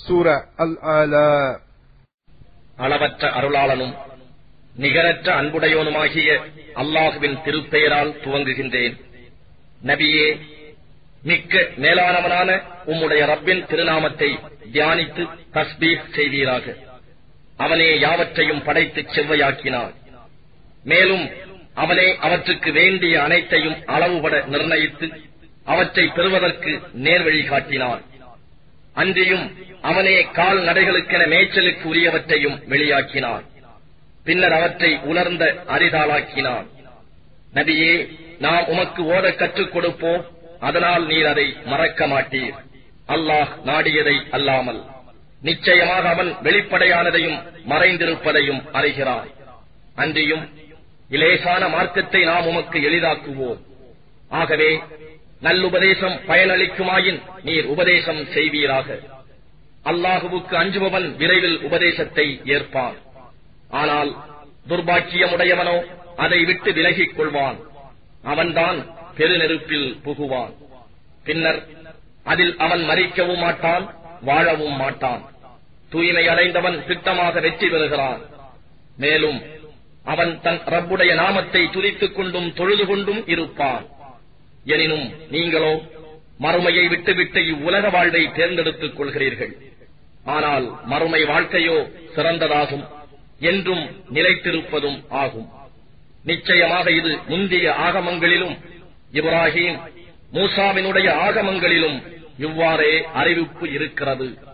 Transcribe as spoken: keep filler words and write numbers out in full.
சூரா அல் ஆலா. அளவற்ற அருளாளனும் நிகரற்ற அன்புடையோனுமாகிய அல்லாஹுவின் திருப்பெயரால் துவங்குகின்றேன். நபியே, மிக்க மேலானவனான உம்முடைய ரப்பின் திருநாமத்தை தியானித்து தஸ்பீஹ் செய்வீராக. அவனே யாவற்றையும் படைத்துச் செவ்வையாக்கினான். மேலும் அவனே அவற்றுக்கு வேண்டிய அனைத்தையும் அளவுபட நிர்ணயித்து அவற்றை பெறுவதற்கு நேர்வழி காட்டினான். அன்றியும் அவனே கால் நடைகளுக்கென மேய்ச்சலுக்கு உரியவற்றையும் வெளியாக்கினான். பின்னர் அவற்றை உலர்ந்த அரிதாளாக்கினான். நபியே, நாம் உமக்கு ஓத கற்றுக் கொடுப்போம், அதனால் நீர் அதை மறக்க மாட்டீர். அல்லாஹ் நாடியதை அல்லாமல் நிச்சயமாக அவன் வெளிப்படையானதையும் மறைந்திருப்பதையும் அறிகிறான். அன்றியும் இலேசான மார்க்கத்தை நாம் உமக்கு எளிதாக்குவோம். ஆகவே நல்லுபதேசம் பயனளிக்குமாயின் நீர் உபதேசம் செய்வீராக. அல்லாஹுவுக்கு அஞ்சுபவன் விரைவில் உபதேசத்தை ஏற்பான். ஆனால் துர்பாக்கியமுடையவனோ அதை விட்டு விலகிக் கொள்வான். அவன்தான் பெருநெருப்பில் புகுவான். பின்னர் அதில் அவன் மரிக்கவும் மாட்டான், வாழவும் மாட்டான். தூய்மை அடைந்தவன் திட்டமாக வெற்றி பெறுகிறான். மேலும் அவன் தன் ரப்புடைய நாமத்தை துதித்துக் கொண்டும் தொழுது கொண்டும் இருப்பான். எனினும் நீங்களோ மறுமையை விட்டுவிட்டு இவ்வுலக வாழ்வை தேர்ந்தெடுத்துக் கொள்கிறீர்கள். ஆனால் மறுமை வாழ்க்கையோ சிறந்ததாகும், என்றும் நிலைத்திருப்பதும் ஆகும். நிச்சயமாக இது முந்தைய ஆகமங்களிலும் இப்ராஹீம் மூசாவினுடைய ஆகமங்களிலும் இவ்வாறே அறிவிப்பு இருக்கிறது.